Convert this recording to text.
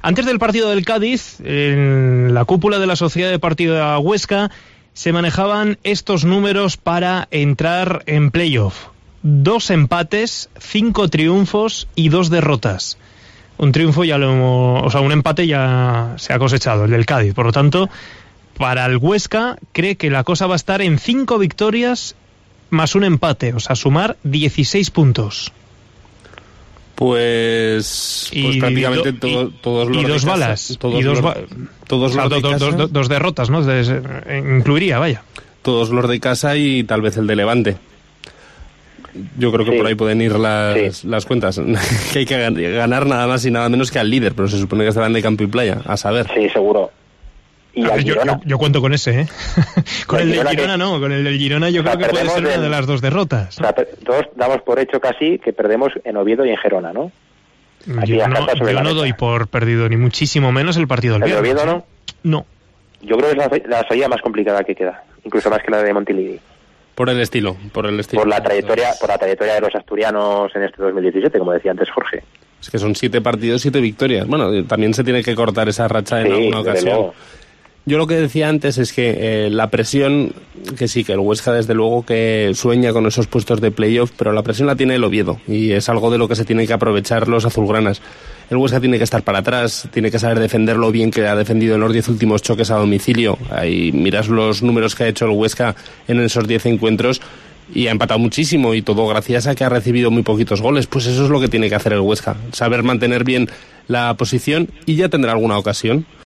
Antes del partido del Cádiz, en la cúpula de la Sociedad Deportiva Huesca, se manejaban estos números para entrar en playoff. 2 empates, 5 triunfos y 2 derrotas. Un triunfo un empate ya se ha cosechado, el del Cádiz. Por lo tanto, para el Huesca cree que la cosa va a estar en 5 victorias más un empate, o sea, sumar 16 puntos. Pues prácticamente todos los y 2 balas. Dos derrotas, ¿no? Incluiría, vaya. Todos los de casa y tal vez el de Levante. Yo creo que por ahí pueden ir las cuentas. Que hay que ganar nada más y nada menos que al líder, pero se supone que estarán de campo y playa, a saber. Sí, seguro. Y yo cuento con ese, ¿eh? Con el del Girona no, con el del Girona yo creo que puede ser una de las 2 derrotas. O sea, todos damos por hecho casi que perdemos en Oviedo y en Gerona, ¿no? Yo no doy por perdido, ni muchísimo menos el partido del viernes. ¿El de Oviedo no? No. Yo creo que es la salida más complicada que queda, incluso más que la de Montilivi. Por el estilo. Por la trayectoria de los asturianos en este 2017, como decía antes Jorge. Es que son 7 partidos, 7 victorias. Bueno, también se tiene que cortar esa racha en alguna ocasión. Luego. Yo lo que decía antes es que la presión, que sí, que el Huesca desde luego que sueña con esos puestos de playoff, pero la presión la tiene el Oviedo y es algo de lo que se tienen que aprovechar los azulgranas. El Huesca tiene que estar para atrás, tiene que saber defender lo bien que ha defendido en los 10 últimos choques a domicilio. Ahí miras los números que ha hecho el Huesca en esos 10 encuentros y ha empatado muchísimo y todo gracias a que ha recibido muy poquitos goles. Pues eso es lo que tiene que hacer el Huesca, saber mantener bien la posición y ya tendrá alguna ocasión.